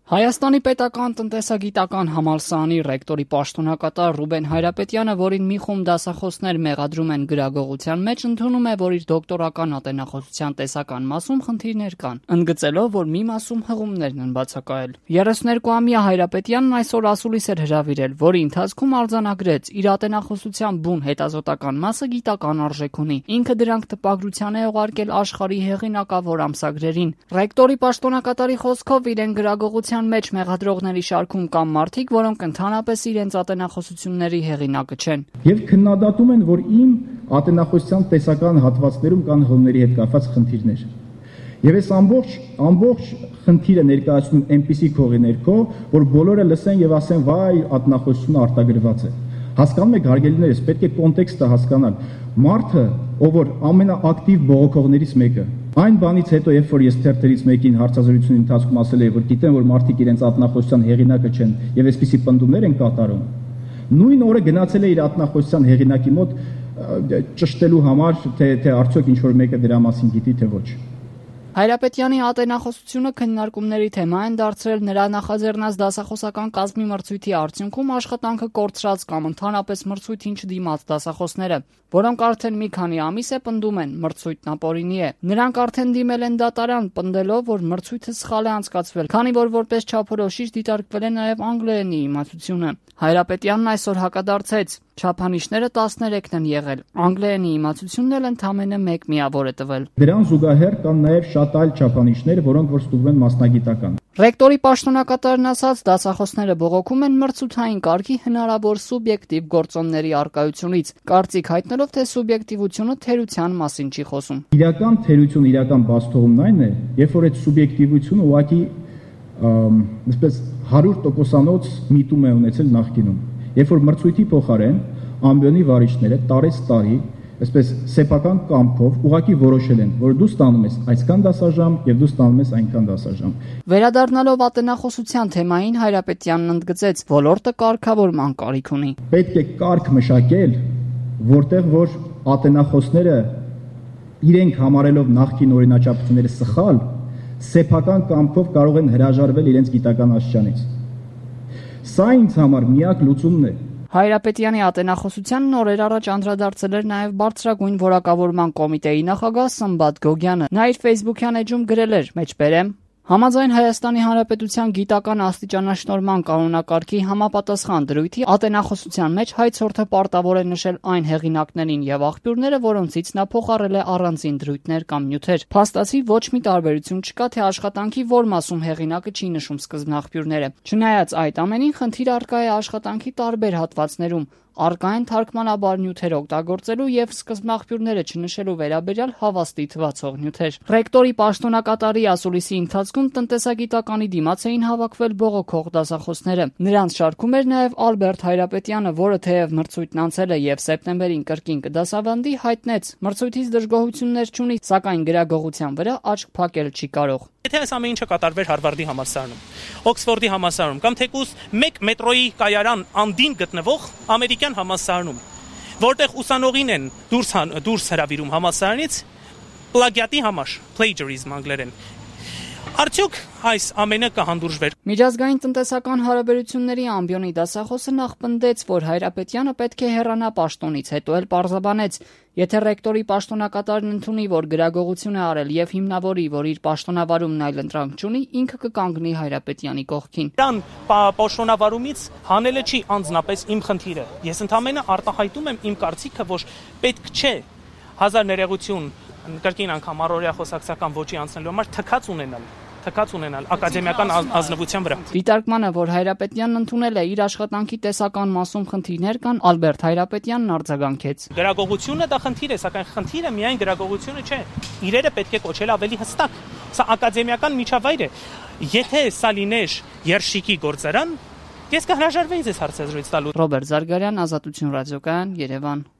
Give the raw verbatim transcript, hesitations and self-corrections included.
Հայաստանի պետական տնտեսագիտական համալսարանի ռեկտորի պաշտոնակատար Ռուբեն Հայրապետյանը, որին մի խումբ դասախոսներ մեղադրում են գրագողության մեջ, ընդունում է, որ իր դոկտորական ատենախոսության տեսական մասում խնդիրներ կան, ընդգծելով, որ մի մասում հղումներն են բացակայել։ երեսուներկուամյա Հայրապետյանն այսօր ասուլիս էր հրավիրել, որի ընթացքում արձանագրեց, իր ատենախոսության բուն հետազոտական մասը գիտական արժեք ունի։ Ինքը դրանք տպագրության է ուղարկել աշխարհի հեղինակավոր ամսագրերին։ Ռեկտորի պաշտոնակատարի խոսքով իրեն գրագողության մեջ մեղադրողների շարքում կան մարդիկ, որոնք ընդհանրապես իրենց ատենախոսությունների հեղինակը չեն։ Եվ քննադատում են, որ իմ ատենախոսության տեսական հատվածներում կան հղումների հետ կապված խնդիրներ։ Եվ այս ամբողջ ամբողջ խնդիրը ներկայացնում այնպիսի քողի ներքո, որ բոլորը լսեն եւ ասեն, վայ, ատենախոսությունը արտագրված է։ Հասկանում եք, հարգելիներս, պետք է կոնտեքստը հասկանալ։ Մարդը, ով որ ամենաակտիվ բողոքողներից մեկը, այն բանից հետո, երբ որ ես թերթերից մեկին հարցազրույցների ընթացքում ասել եմ, որ գիտեմ, որ մարդիկ իրենց ատենախոսության հեղինակը չեն եւ այսպիսի պնդումներ են կատարում, նույն օրը գնացել է իր ատենախոսության հեղինակի մոտ ճշտելու համար, թե թե արդյոք ինչ որ մեկը դրա մասին գիտի, թե ոչ։ Հայրապետյանի ատենախոսությունը քննարկումների թեմա են դարձրել նրա նախաձեռնած դասախոսական կազմի մրցույթի արդյունքում աշխատանքը կորցրած կամ ընդհանրապես մրցույթին չդիմաց դասախոսները, որոնք արդեն մի քանի ամիս է պնդում են մրցույթն ապօրինի է։ Նրանք արդեն դիմել են դատարան, պնդելով, որ մրցույթը սխալ է անցկացվել, քանի որ որպես չափորոշիչ դիտարկվել է նաև անգլերենի իմացությունը։ Հայրապետյանն այսօր հակադարձեց. չափանիշները տասներեքն են եղել, անգլերենի իմացությունն էլ ընդամենը մեկ միավոր է տվել։ Դրան զուգահեռ կան նաև շատ այլ չափանիշներ, որոնք որ ստուգվում են մասնագիտական։ Ռեկտորի պաշտոնակատարն ասաց, դասախոսները բողոքում են մրցութային կարգի հնարավոր սուբյեկտիվ գործոնների առկայությունից, կարծիք հայտնելով, թե սուբյեկտիվությունը թերության մասին չի խոսում։ Իրական թերություն, իրական բացթողումն այն է, երբ որ այդ սուբյեկտիվությունը ուղղակի այսպես հարյուր տոկոսանոց միտում է ունեցել նախկինում։ Երբ որ մրցույթի փոխարեն ամբիոնի վարիչները տարեց տարի, այսպես սեփական կամքով ուղղակի որոշել են, որ դու ստանում ես այսքան դասաժամ եւ դու ստանում ես այնքան դասաժամ։ Վերադառնալով ատենախոսության թեմային, Հայրապետյանն ընդգծեց, ոլորտը կարգավորման կարիք ունի։ Պետք է կարգ մշակել, որտեղ որ ատենախոսները իրենք համարելով նախկին օրինաչափությունները սխալ, սեփական կամքով կարող են հրաժարվել իրենց գիտական աստիճանից։ Սա ինձ համար միակ լուծումն է։ Հայրապետյանի ատենախոսությանն օրեր առաջ անդրադարձել էր նաև Բարձրագույն որակավորման կոմիտեի նախագահ Սմբատ Գոգյանը։ Նա իր Facebook-յան էջում գրել էր. «Մեջբերեմ. Համաձայն Հայաստանի Հանրապետության գիտական աստիճանաշնորհման կանոնակարգի համապատասխան դրույթի ատենախոսության մեջ հայցորդը պարտավոր է նշել այն հեղինակներին եւ աղբյուրները, որոնցից նա փոխառել է առանձին դրույթներ կամ նյութեր։ Փաստացի ոչ մի տարբերություն չկա, թե աշխատանքի որ մասում հեղինակը չի նշում սկզբնաղբյուրները։ Չնայած այդ ամենին, խնդիր առկա է աշխատանքի տարբեր հատվածներում։ Առկա են թարգմանաբար նյութեր օգտագործելու եւ սկզբնաղբյուրները չնշելու վերաբերյալ հավաստի թվացող նյութեր։ Ռեկտորի պաշտոնակատարի ասուլիսի ընթացքում տնտեսագիտականի դիմաց էին հավաքվել բողոքող դասախոսները։ Նրանց շարքում էր նաեւ Ալբերտ Հայրապետյանը, որը թեև մրցույթն անցել է եւ սեպտեմբերին կրկին կդասավանդի, հայտնեց. մրցույթից դժգոհություններ չունի, սակայն գրագողության վրա աչք փակել չի կարող։ Եթե այս ամեն ինչը կատարվեր Հարվարդի համալսարանում, Օքսֆորդի համալսարանում կամ թեկուզ մեկ մետրոյի կայարան անդին գտնվող ամերիկյան համալսարանում, որտեղ ուսանողին են դուրս դուրս հրավիրում համալսարանից պլագիատի համար, plagiarism անգլերեն, արդյոք այս ամենը կհանդուրժվեր։ Միջազգային տնտեսական հարաբերությունների ամբիոնի դասախոսը նախ պնդեց, որ Հայրապետյանը պետք է հեռանա պաշտոնից, հետո էլ պարզաբանեց. եթե ռեկտորի պաշտոնակատարն ընդունի, որ գրագողություն է արել եւ հիմնավորի, որ իր պաշտոնավարումն այլ ընտրանք չունի, ինքը կկանգնի Հայրապետյանի կողքին։ Դրան պաշտոնավարումից հանելը չի անձնապես իմ խնդիրը։ Ես ընդհանրապես արտահայտում եմ իմ կարծիքը, որ պետք չէ հազար ներողություն կրկին անգամ առօրյա խոսակցական ոճի անցնելու համար թքած ունենալ, թքած ունենալ ակադեմիական ազնվության վրա։ Դիտարկմանը, որ Հայրապետյանն ընդունել է իր աշխատանքի տեսական մասում խնդիրներ կան, Ալբերտ Հայրապետյանն արձագանքեց. Գրագողությունը դա խնդիր է, սակայն խնդիրը միայն գրագողությունը չէ։ Իրերը պետք է կոչել ավելի հստակ։ Սա ակադեմիական միջավայր է։ Եթե սա լիներ երշիկի գործարան, ես կհրաժարվեի ձեզ հարցազրույց տալու։ Ռոբերտ Զարգարյան, Ազատություն ռադիոկայան, Երևան։